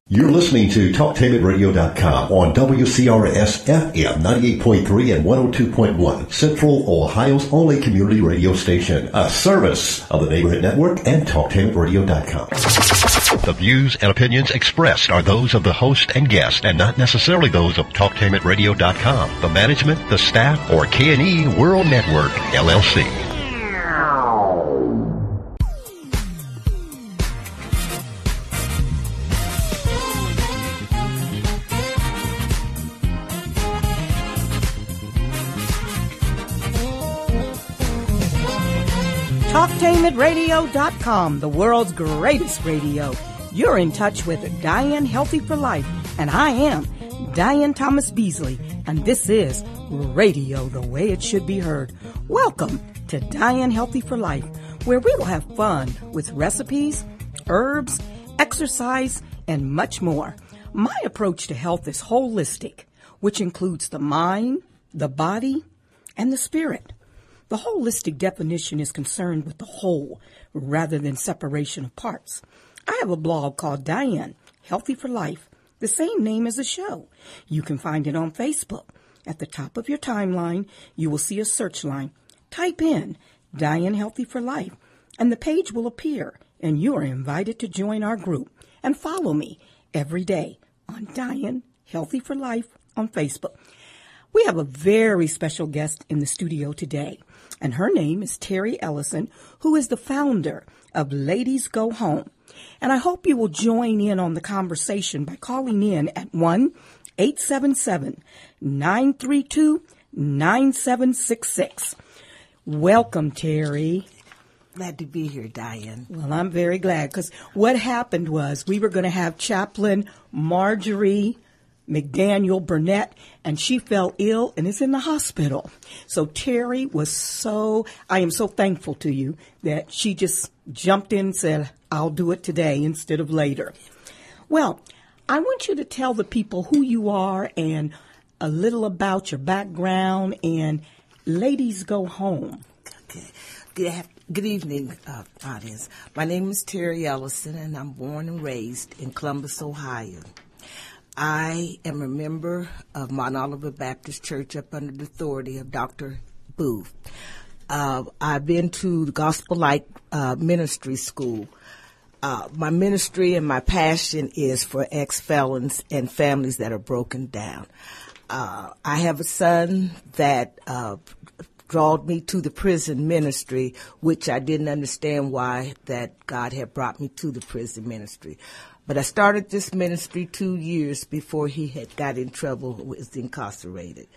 You're listening to TalkTainmentRadio.com on WCRS FM 98.3 and 102.1, Central Ohio's only community radio station, a service of the Neighborhood Network and TalkTainmentRadio.com. The views and opinions expressed are those of the host and guest and not necessarily those of TalkTainmentRadio.com, the management, the staff, or K&E World Network, LLC. TalkTainmentRadio.com, the world's greatest radio. You're in touch with Diane Healthy for Life, and I am Diane Thomas Beasley, and this is Radio the Way It Should Be Heard. Welcome to Diane Healthy for Life, where we will have fun with recipes, herbs, exercise, and much more. My approach to health is holistic, which includes the mind, the body, and the spirit. The holistic definition is concerned with the whole rather than separation of parts. I have a blog called Diane Healthy for Life, the same name as the show. You can find it on Facebook. At the top of your timeline, you will see a search line. Type in Diane Healthy for Life, and the page will appear, and you are invited to join our group and follow me every day on Diane Healthy for Life on Facebook. We have a very special guest in the studio today, and her name is Terry Ellison, who is the founder of Ladies Go Home. And I hope you will join in on the conversation by calling in at 1-877-932-9766. Welcome, Terry. Glad to be here, Diane. Well, I'm very glad, because what happened was we were going to have Chaplain Marjorie McDaniel Burnett, and she fell ill and is in the hospital. So Terry I am so thankful to you that she just jumped in and said, I'll do it today instead of later. Well, I want you to tell the people who you are and a little about your background and Ladies Go Home. Okay. Good evening, audience. My name is Terry Ellison, and I'm born and raised in Columbus, Ohio. I am a member of Mount Oliver Baptist Church up under the authority of Dr. Booth. I've been to the Gospel Light Ministry School. My ministry and my passion is for ex-felons and families that are broken down. I have a son that drawed me to the prison ministry, which I didn't understand why that God had brought me to the prison ministry. But I started this ministry 2 years before he had got in trouble, was incarcerated.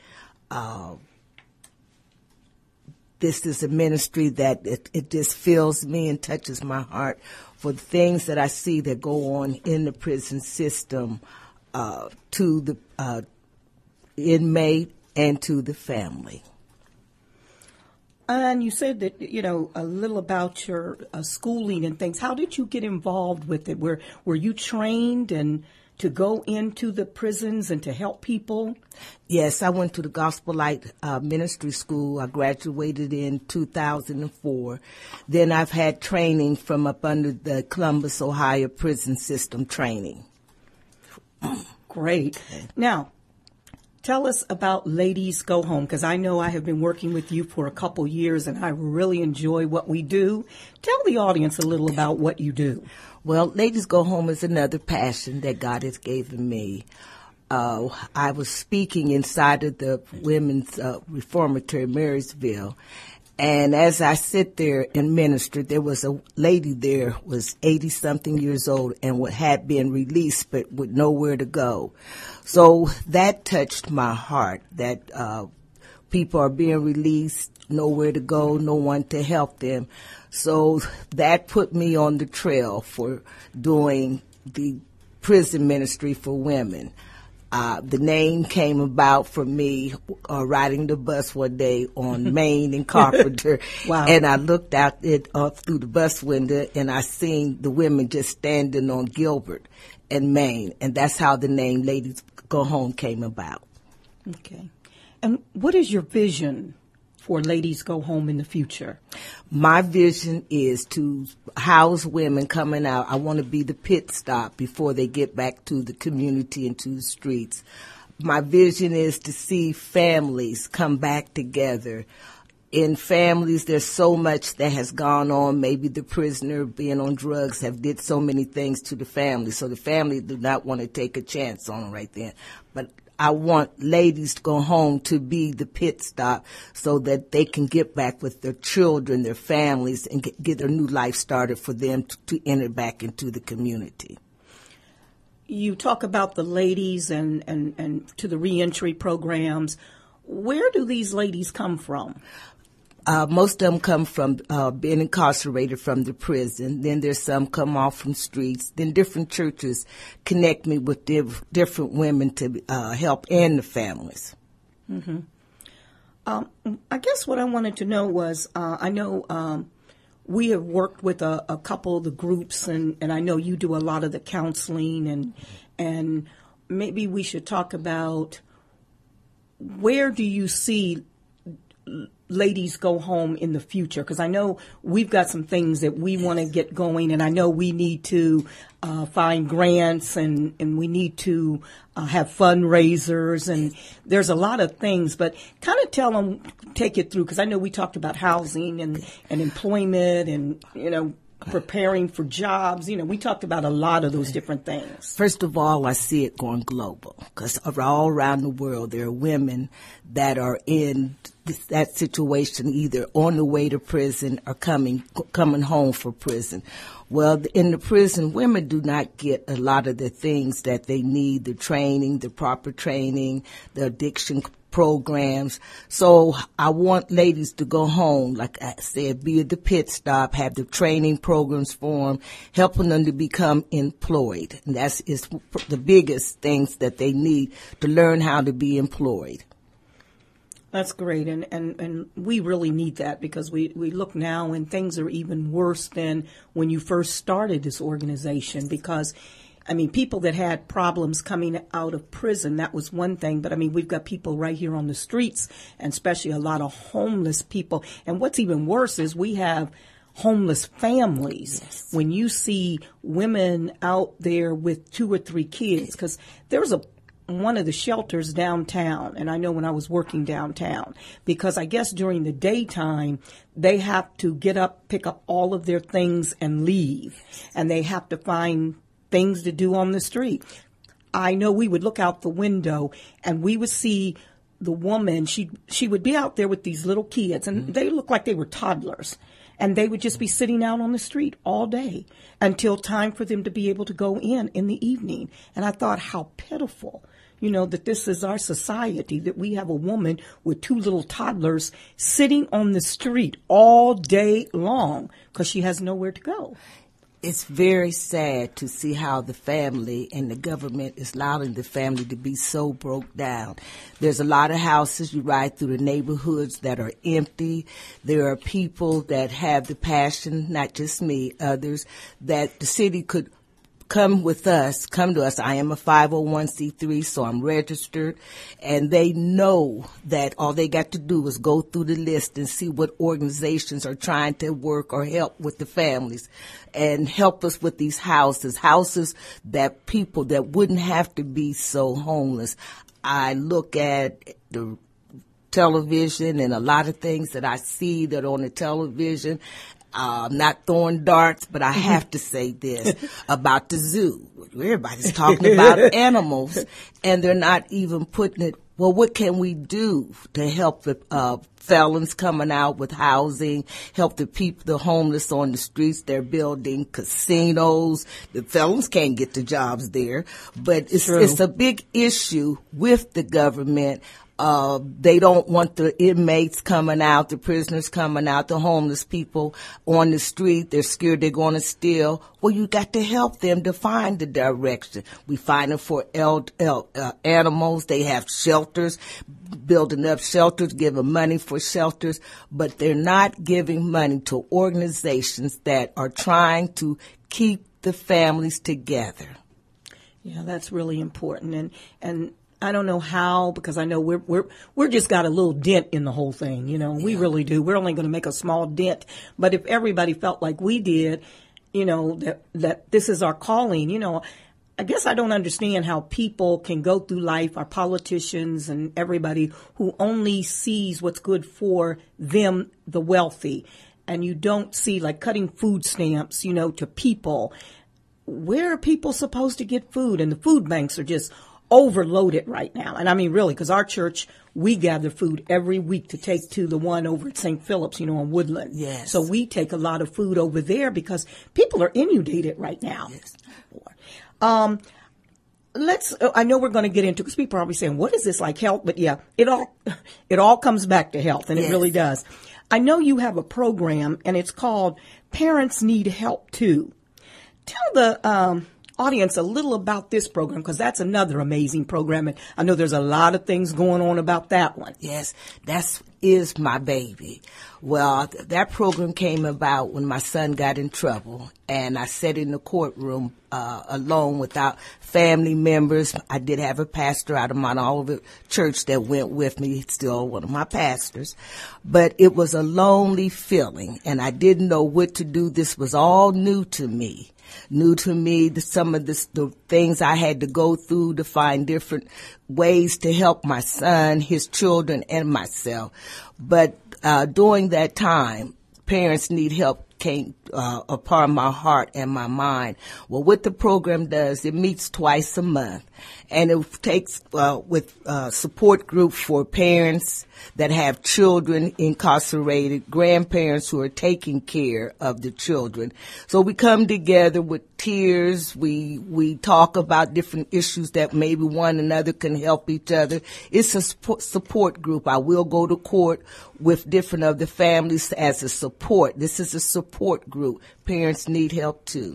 This is a ministry that it just fills me and touches my heart for the things that I see that go on in the prison system to the inmate and to the family. And you said that, a little about your schooling and things. How did you get involved with it? Were you trained and to go into the prisons and to help people? Yes, I went to the Gospel Light Ministry School. I graduated in 2004. Then I've had training from up under the Columbus, Ohio prison system training. Great. Now, tell us about Ladies Go Home, because I know I have been working with you for a couple years, and I really enjoy what we do. Tell the audience a little about what you do. Well, Ladies Go Home is another passion that God has given me. I was speaking inside of the Women's Reformatory, Marysville, and as I sit there and minister, there was a lady there, was 80-something years old, and had been released but with nowhere to go. So that touched my heart, that people are being released, nowhere to go, no one to help them. So that put me on the trail for doing the prison ministry for women. The name came about from me riding the bus one day on Main and Carpenter. Wow. And I looked out through the bus window, and I seen the women just standing on Gilbert and Main. And that's how the name Ladies Go Home came about. Okay. And what is your vision for Ladies Go Home in the future? My vision is to house women coming out. I want to be the pit stop before they get back to the community and to the streets. My vision is to see families come back together. In families, there's so much that has gone on. Maybe the prisoner being on drugs have did so many things to the family. So the family do not want to take a chance on them right then. But I want Ladies to Go Home to be the pit stop so that they can get back with their children, their families, and get their new life started for them to enter back into the community. You talk about the ladies and to the reentry programs. Where do these ladies come from? Most of them come from being incarcerated from the prison. Then there's some come off from streets. Then different churches connect me with different women to help in the families. Mm-hmm. I guess what I wanted to know was, I know we have worked with a couple of the groups, and I know you do a lot of the counseling, and maybe we should talk about where do you see Ladies Go Home in the future? Because I know we've got some things that we want to get going, and I know we need to find grants and we need to have fundraisers, and there's a lot of things. But kind of take it through, because I know we talked about housing and employment and, preparing for jobs. We talked about a lot of those different things. First of all, I see it going global, because all around the world there are women that are in that situation, either on the way to prison or coming home from prison. Well, in the prison, women do not get a lot of the things that they need, the training, the proper training, the addiction programs. So I want Ladies to Go Home, like I said, be at the pit stop, have the training programs for them, helping them to become employed. And that's the biggest things that they need to learn how to be employed. That's great, and we really need that, because we look now and things are even worse than when you first started this organization, because people that had problems coming out of prison, that was one thing. But, we've got people right here on the streets, and especially a lot of homeless people. And what's even worse is we have homeless families. Yes. When you see women out there with 2 or 3 kids, because there's one of the shelters downtown, and I know when I was working downtown, because I guess during the daytime, they have to get up, pick up all of their things and leave, and they have to find things to do on the street. I know we would look out the window and we would see the woman, she would be out there with these little kids, and they looked like they were toddlers, and they would just be sitting out on the street all day until time for them to be able to go in the evening. And I thought, how pitiful, that this is our society, that we have a woman with 2 little toddlers sitting on the street all day long because she has nowhere to go. It's very sad to see how the family and the government is allowing the family to be so broke down. There's a lot of houses you ride through the neighborhoods that are empty. There are people that have the passion, not just me, others, that the city could come to us. I am a 501c3, so I'm registered, and they know that all they got to do is go through the list and see what organizations are trying to work or help with the families and help us with these houses that people that wouldn't have to be so homeless. I look at the television and a lot of things that I see that are on the television. I'm not throwing darts, but I have to say this about the zoo. Everybody's talking about animals, and they're not even putting it, well, what can we do to help the felons coming out with housing, help the people, the homeless on the streets? They're building casinos. The felons can't get the jobs there, but it's a big issue with the government. They don't want the inmates coming out, the prisoners coming out, the homeless people on the street. They're scared they're going to steal. Well, you got to help them to find the direction. We find them for animals. They have shelters, building up shelters, giving money for shelters, but they're not giving money to organizations that are trying to keep the families together. Yeah, that's really important. And I don't know how, because I know we're just got a little dent in the whole thing. You know, we really do. We're only going to make a small dent. But if everybody felt like we did, you know, that this is our calling, you know, I guess I don't understand how people can go through life, our politicians and everybody who only sees what's good for them, the wealthy. And you don't see, like, cutting food stamps, you know, to people. Where are people supposed to get food? And the food banks are just overloaded right now. And I mean, really, because our church, we gather food every week to take to the one over at St. Philip's, you know, on Woodland. Yes. So we take a lot of food over there because people are inundated right now. Yes. I know we're going to get into, because people are probably saying, what is this, like health? But yeah, it all comes back to health, and it really does. I know you have a program, and it's called Parents Need Help Too. Tell the audience a little about this program, because that's another amazing program, and I know there's a lot of things going on about that one. Yes, that is my baby. Well, that program came about when my son got in trouble, and I sat in the courtroom alone without family members. I did have a pastor out of Mount Olivet Church that went with me. He's still one of my pastors. But it was a lonely feeling, and I didn't know what to do. This was all new to me. Some of the things I had to go through to find different ways to help my son, his children, and myself. But during that time, Parents Need Help came upon my heart and my mind. Well, what the program does, it meets twice a month, and it takes with support group for parents that have children incarcerated, grandparents who are taking care of the children. So we come together with tears. We talk about different issues that maybe one another can help each other. It's a support group. I will go to court with different of the families as a support. This is a support group. Parents Need Help Too.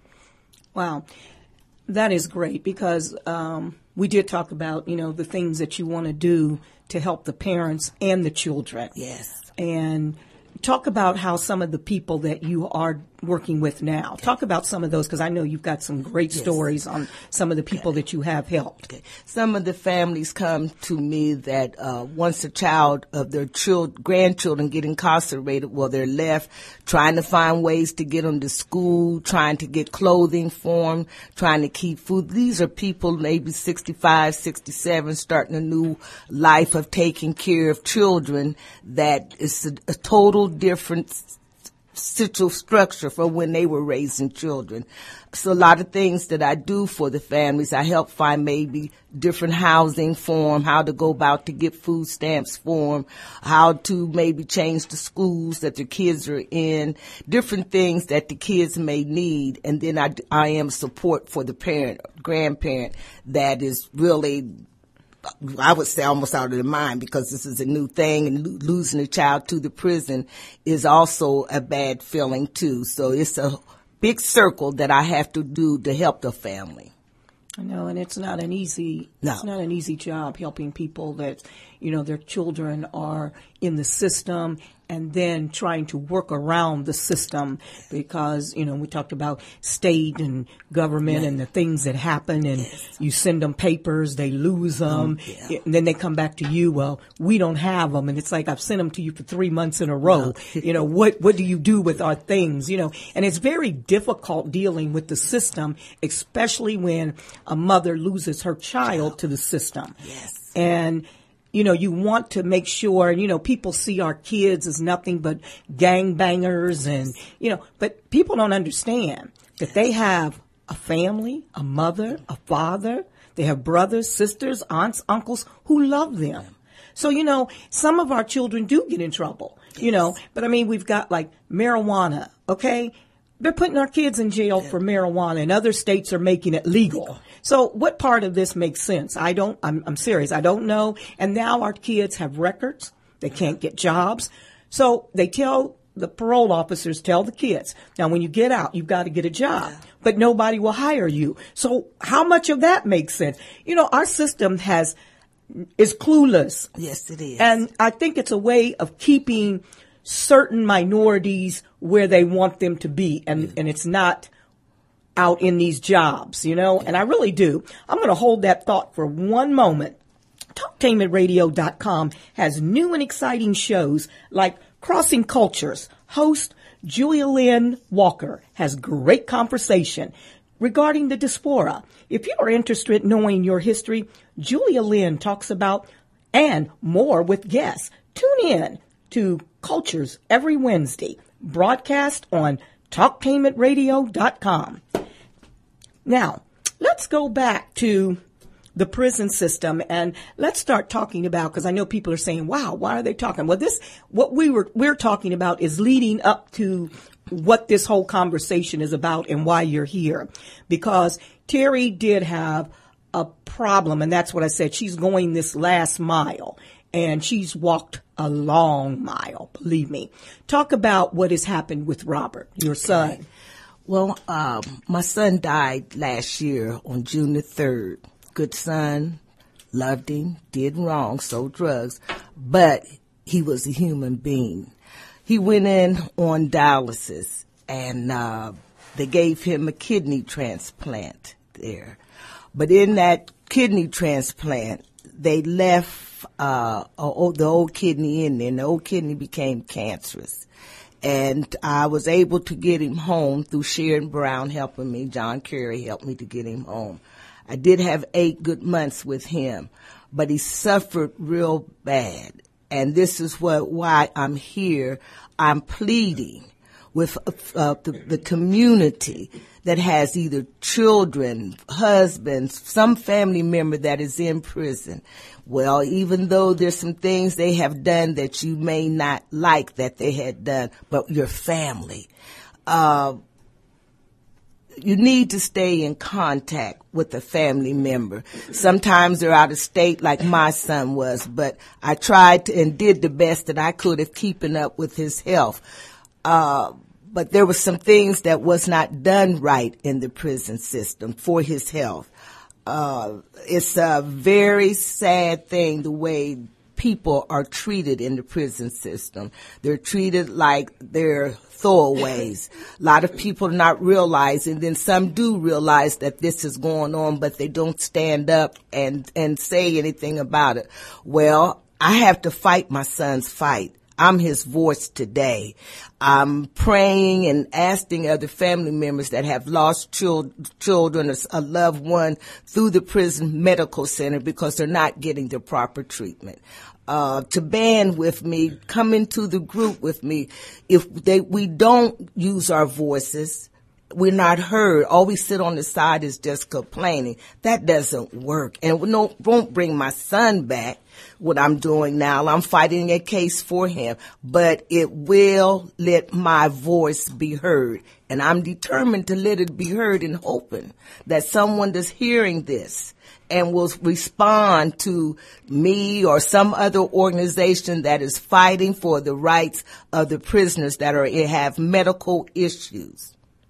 Wow. That is great, because we did talk about, you know, the things that you want to do to help the parents and the children. Yes. And talk about how some of the people that you are working with now, talk about some of those, because I know you've got some great stories on some of the people that you have helped. Okay. Some of the families come to me that once a child of their grandchildren get incarcerated, well, they're left trying to find ways to get them to school, trying to get clothing for them, trying to keep food. These are people maybe 65, 67, starting a new life of taking care of children that is a total different social structure from when they were raising children. So a lot of things that I do for the families, I help find maybe different housing for them, how to go about to get food stamps for them, how to maybe change the schools that the kids are in, different things that the kids may need. And then I am support for the parent, grandparent that is really, I would say, almost out of their mind, because this is a new thing, and losing a child to the prison is also a bad feeling too. So it's a big circle that I have to do to help the family. I know, and it's not an easy job helping people that, you know, their children are in the system and then trying to work around the system, because, you know, we talked about state and government and the things that happen, and you send them papers, they lose them, and then they come back to you, well, we don't have them, and it's like, I've sent them to you for 3 months in a row. You know, what do you do with our things, you know? And it's very difficult dealing with the system, especially when a mother loses her child to the system. Yes. And you know, you want to make sure, you know, people see our kids as nothing but gangbangers, and, you know, but people don't understand that they have a family, a mother, a father. They have brothers, sisters, aunts, uncles who love them. So, you know, some of our children do get in trouble, you know, but I mean, we've got like marijuana, okay? They're putting our kids in jail for marijuana, and other states are making it legal. So what part of this makes sense? I'm serious. I don't know. And now our kids have records. They can't get jobs. So the parole officers tell the kids, now when you get out, you've got to get a job, but nobody will hire you. So how much of that makes sense? You know, our system is clueless. Yes, it is. And I think it's a way of keeping certain minorities where they want them to be. And it's not out in these jobs, and I really do. I'm going to hold that thought for one moment. Talktainmentradio.com has new and exciting shows like Crossing Cultures. Host Julia Lynn Walker has great conversation regarding the diaspora. If you are interested in knowing your history, Julia Lynn talks about and more with guests. Tune in to Cultures every Wednesday, broadcast on Talktainmentradio.com. Now, let's go back to the prison system and let's start talking about, because I know people are saying, wow, why are they talking? Well, what we're talking about is leading up to what this whole conversation is about and why you're here. Because Terry did have a problem, and that's what I said. She's going this last mile, and she's walked a long mile, believe me. Talk about what has happened with Robert, your son. Well, my son died last year on June the 3rd. Good son, loved him, did wrong, sold drugs, but he was a human being. He went in on dialysis, and they gave him a kidney transplant there. But in that kidney transplant, they left the old kidney in there, and the old kidney became cancerous. And I was able to get him home through Sharon Brown helping me. John Kerry helped me to get him home. I did have 8 good months with him, but he suffered real bad. And this is why I'm here. I'm pleading with the community that has either children, husbands, some family member that is in prison. Well, even though there's some things they have done that you may not like that they had done, but your family, you need to stay in contact with a family member. Sometimes they're out of state like my son was, but I tried to and did the best that I could of keeping up with his health. But there were some things that was not done right in the prison system for his health. It's a very sad thing the way people are treated in the prison system. They're treated like they're throwaways. A lot of people not realizing, then some do realize that this is going on, but they don't stand up and say anything about it. Well, I have to fight my son's fight. I'm his voice today. I'm praying and asking other family members that have lost children or a loved one through the prison medical center because they're not getting the proper treatment. To band with me, come into the group with me. If we don't use our voices, we're not heard. All we sit on the side is just complaining. That doesn't work. And won't bring my son back, what I'm doing now. I'm fighting a case for him, but it will let my voice be heard. And I'm determined to let it be heard and hoping that someone that's hearing this and will respond to me or some other organization that is fighting for the rights of the prisoners that have medical issues.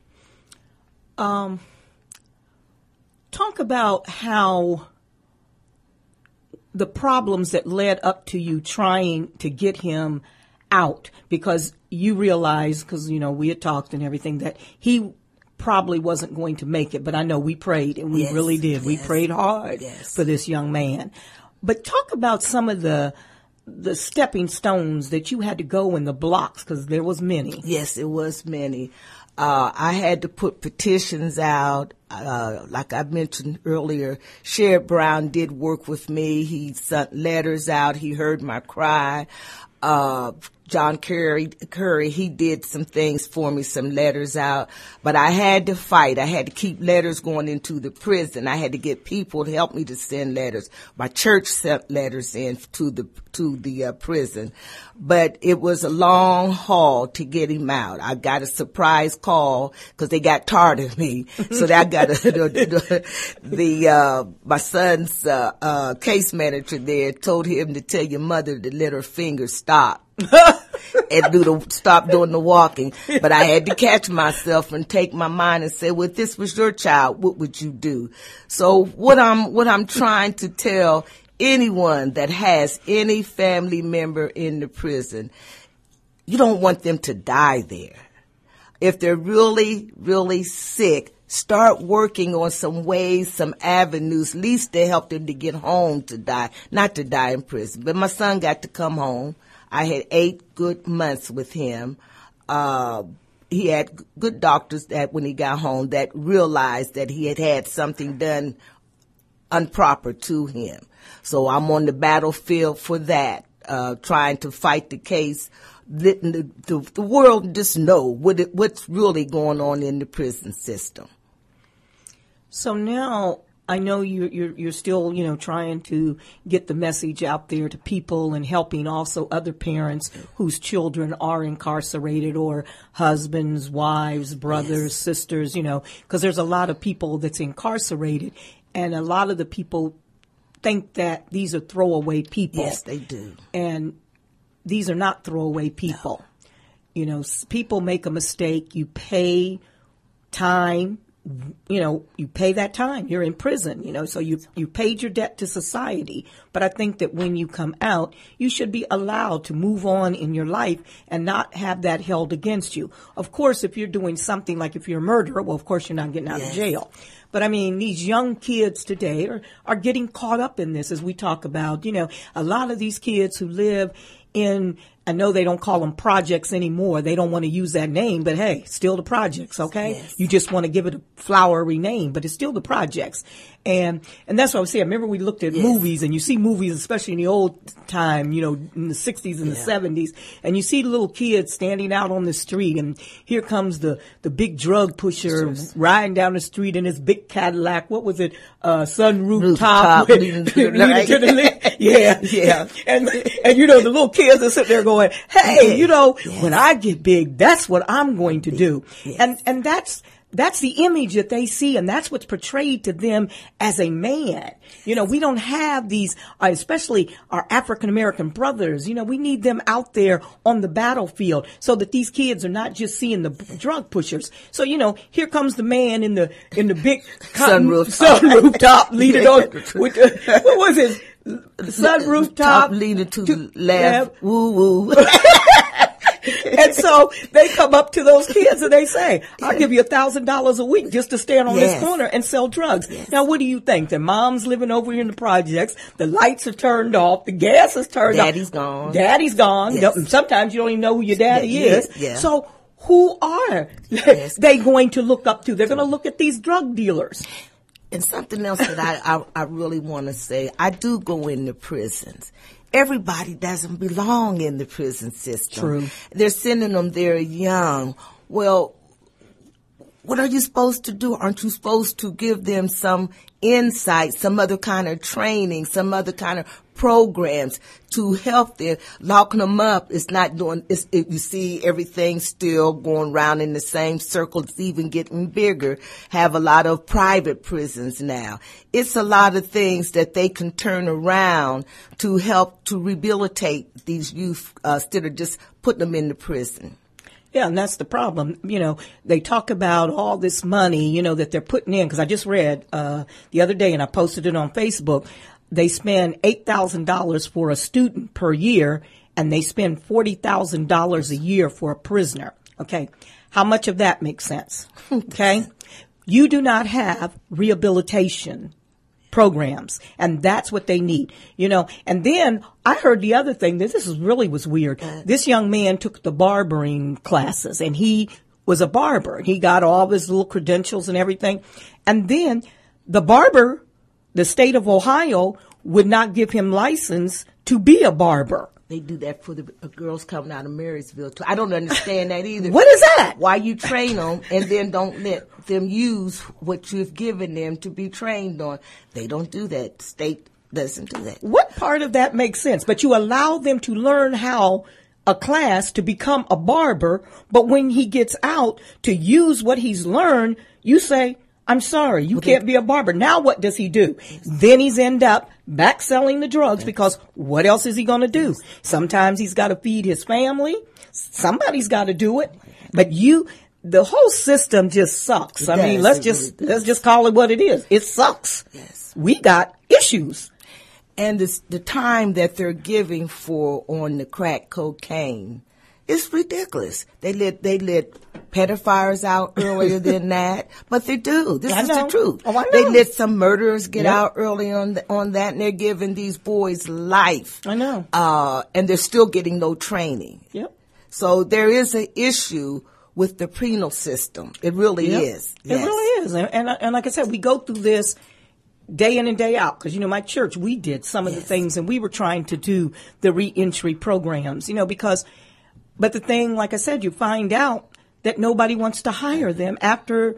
Talk about how the problems that led up to you trying to get him out, because you realized, because, we had talked and everything, that he probably wasn't going to make it. But I know we prayed, and we really did. Yes. We prayed hard for this young man. But talk about some of the stepping stones that you had to go in the blocks, because there was many. Yes, it was many. I had to put petitions out. Like I mentioned earlier, Sherrod Brown did work with me. He sent letters out. He heard my cry. John Curry, he did some things for me, some letters out. But I had to fight. I had to keep letters going into the prison. I had to get people to help me to send letters. My church sent letters in to the prison. But it was a long haul to get him out. I got a surprise call because they got tired of me. So I got my son's case manager there told him to tell your mother to let her fingers stop. And stop doing the walking. But I had to catch myself and take my mind and say, well, if this was your child, what would you do? So what I'm trying to tell anyone that has any family member in the prison, you don't want them to die there. If they're really, really sick, start working on some ways, some avenues, at least to help them to get home to die, not to die in prison. But my son got to come home. I had 8 good months with him. He had good doctors that when he got home that realized that he had had something done improper to him. So I'm on the battlefield for that, trying to fight the case. The world just know what's really going on in the prison system. So now I know you're still, trying to get the message out there to people and helping also other parents whose children are incarcerated, or husbands, wives, brothers, sisters, because there's a lot of people that's incarcerated, and a lot of the people think that these are throwaway people. Yes, they do. And these are not throwaway people. No. People make a mistake. You pay time. You pay that time. You're in prison, so you paid your debt to society. But I think that when you come out, you should be allowed to move on in your life and not have that held against you. Of course, if you're doing something like if you're a murderer, well, of course you're not getting out of jail. But I mean, these young kids today are getting caught up in this, as we talk about, a lot of these kids who live in, I know they don't call them projects anymore. They don't want to use that name, but hey, still the projects, okay? Yes. You just want to give it a flowery name, but it's still the projects. And that's what I was saying. I remember we looked at movies, and you see movies, especially in the old time, in the 60s and the 70s, and you see little kids standing out on the street, and here comes the big drug pusher riding down the street in his big Cadillac. What was it? Sunroof top. Leading to the left. Yeah. And the little kids are sitting there going, hey, when I get big, that's what I'm going to do. Yes. And that's the image that they see, and that's what's portrayed to them as a man. We don't have these, especially our African-American brothers. We need them out there on the battlefield so that these kids are not just seeing the drug pushers. So, here comes the man in the big sunroof top leading on with what was it? Sunroof top leading to the left. Woo woo. And so they come up to those kids and they say, I'll give you $1,000 a week just to stand on this corner and sell drugs. Yes. Now, what do you think? The mom's living over here in the projects. The lights are turned off. The gas is turned off. Daddy's gone. Yes. Sometimes you don't even know who your daddy is. Yes. So who are they going to look up to? They're going to look at these drug dealers. And something else that I really want to say, I do go into prisons. Everybody doesn't belong in the prison system. True. They're sending them there young. Well, what are you supposed to do? Aren't you supposed to give them some insight, some other kind of training, some other kind of programs to help them? Locking them up is not doing, you see everything still going around in the same circle. It's even getting bigger. Have a lot of private prisons now. It's a lot of things that they can turn around to help to rehabilitate these youth instead of just putting them in the prison. Yeah, and that's the problem. They talk about all this money, that they're putting in, because I just read the other day, and I posted it on Facebook. They spend $8,000 for a student per year, and they spend $40,000 a year for a prisoner. Okay. How much of that makes sense? Okay. You do not have rehabilitation programs, and that's what they need, And then I heard the other thing, this was weird. This young man took the barbering classes, and he was a barber. He got all his little credentials and everything. And then the barber, the state of Ohio, would not give him license to be a barber. They do that for the girls coming out of Marysville, too. I don't understand that either. What is that? Why you train them and then don't let them use what you've given them to be trained on? They don't do that. The state doesn't do that. What part of that makes sense? But you allow them to learn how a class to become a barber, but when he gets out to use what he's learned, you say, I'm sorry, you can't be a barber. Now what does he do? Then he's end up back selling the drugs, because what else is he going to do? Sometimes he's got to feed his family. Somebody's got to do it. But the whole system just sucks. I mean, let's just call it what it is. It sucks. Yes. We got issues. And the time that they're giving on the crack cocaine It's ridiculous. They let pedophiles out earlier than that, but they do. This is the truth. Oh, I know. They let some murderers get out early on that, and they're giving these boys life. I know. And they're still getting no training. Yep. So there is an issue with the penal system. It really is. Yes. It really is. And like I said, we go through this day in and day out, because, my church, we did some of the things, and we were trying to do the reentry programs, but the thing, like I said, you find out that nobody wants to hire them after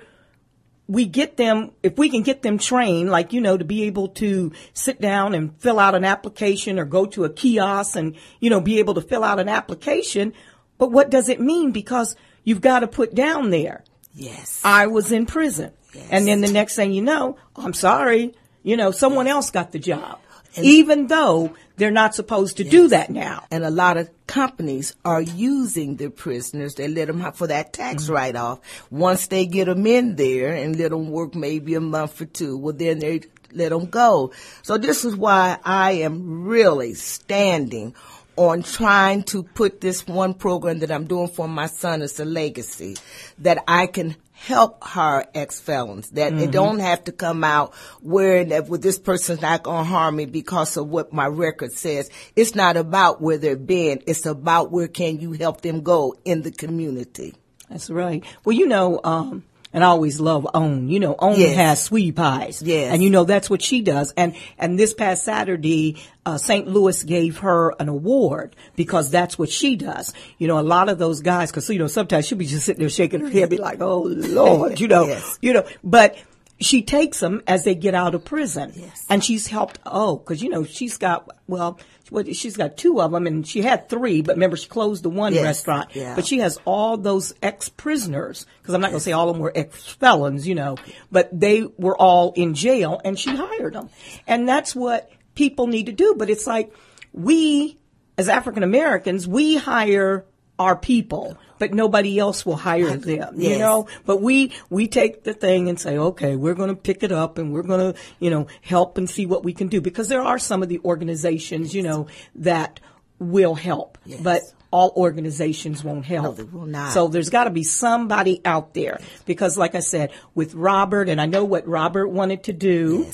we get them, if we can get them trained, like, to be able to sit down and fill out an application or go to a kiosk and, be able to fill out an application. But what does it mean? Because you've got to put down there. Yes. I was in prison. Yes. And then the next thing you know, I'm sorry, someone else got the job, even though they're not supposed to do that now. And a lot of companies are using the prisoners. They let them have for that tax write-off. Once they get them in there and let them work maybe a month or two, well, then they let them go. So this is why I am really standing on trying to put this one program that I'm doing for my son as a legacy, that I can help hire ex-felons, that they don't have to come out wearing that, well, this person's not going to harm me because of what my record says. It's not about where they've been. It's about where can you help them go in the community. That's right. Well, and I always love OWN. OWN has sweetie pies. Yes. And that's what she does. And this past Saturday, St. Louis gave her an award because that's what she does. A lot of those guys, cause sometimes she'll be just sitting there shaking her head, be like, oh Lord, Yes. But she takes them as they get out of prison. Yes. And she's helped, cause she's got, she's got 2 of them, and she had 3, but remember she closed the one restaurant. Yeah. But she has all those ex-prisoners, because I'm not going to say all of them were ex-felons, but they were all in jail, and she hired them. And that's what people need to do. But it's like we, as African Americans, we hire our people, but nobody else will hire them, but we take the thing and say, okay, we're going to pick it up and we're going to, help and see what we can do, because there are some of the organizations, that will help, but all organizations won't help. No, they will not. So there's got to be somebody out there, because like I said, with Robert, and I know what Robert wanted to do,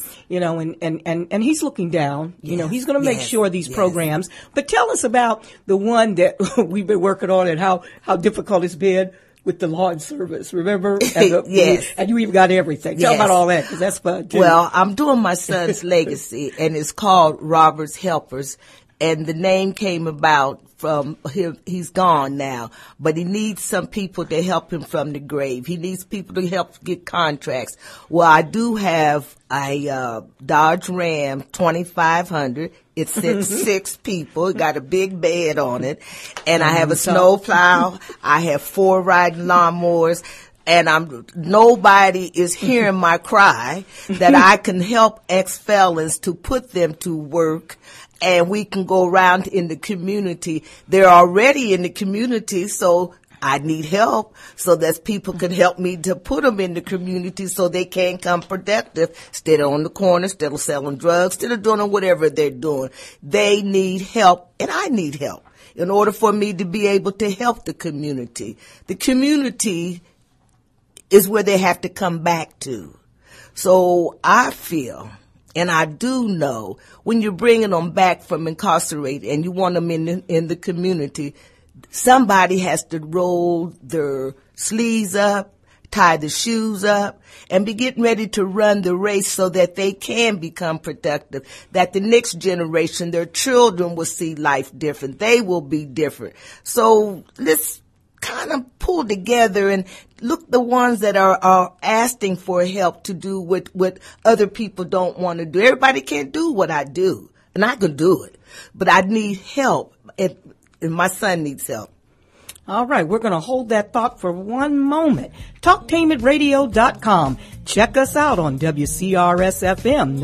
and he's looking down, he's going to make sure these programs, but tell us about the one that we've been working on and how difficult it's been with the lawn service, remember? And Yes. And you even got everything. Tell about all that, because that's fun too. Well, I'm doing my son's legacy, and it's called Robert's Helpers. And the name came about from him. He's gone now, but he needs some people to help him from the grave. He needs people to help get contracts. Well, I do have a Dodge Ram 2500. It sits 6 people. It got a big bed on it. And I have a snowplow. I have 4 riding lawnmowers. And nobody is hearing my cry that I can help ex-felons to put them to work, and we can go around in the community. They're already in the community, so I need help so that people can help me to put them in the community so they can come productive instead of on the corner, instead of selling drugs, instead of doing whatever they're doing. They need help, and I need help in order for me to be able to help the community. The community is where they have to come back to. So I feel, and I do know, when you're bringing them back from incarcerated and you want them in the community, somebody has to roll their sleeves up, tie the shoes up, and be getting ready to run the race so that they can become productive, that the next generation, their children, will see life different. They will be different. So let's kind of pull together and look the ones that are asking for help to do what other people don't want to do. Everybody can't do what I do, and I can do it, but I need help, and my son needs help. All right, we're going to hold that thought for one moment. TalkTainmenTRadio.com. Check us out on WCRS-FM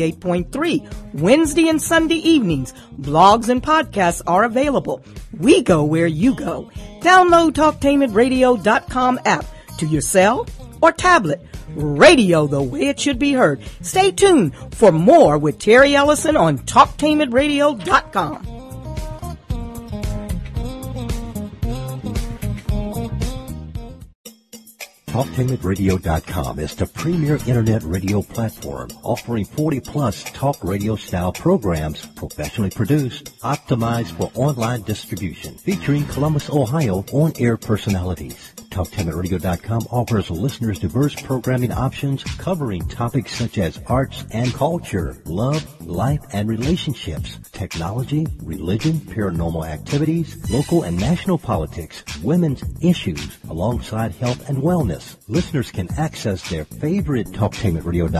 98.3. Wednesday and Sunday evenings, blogs and podcasts are available. We go where you go. Download TalkTainmentRadio.com app to your cell or tablet. Radio the way it should be heard. Stay tuned for more with Terry Ellison on TalkTainmentRadio.com. TalkTainmentRadio.com is the premier internet radio platform offering 40-plus talk radio-style programs professionally produced, optimized for online distribution, featuring Columbus, Ohio on-air personalities. TalkTainmentRadio.com offers listeners diverse programming options covering topics such as arts and culture, love, life and relationships, technology, religion, paranormal activities, local and national politics, women's issues, alongside health and wellness. Listeners can access their favorite TalkTainmentRadio.com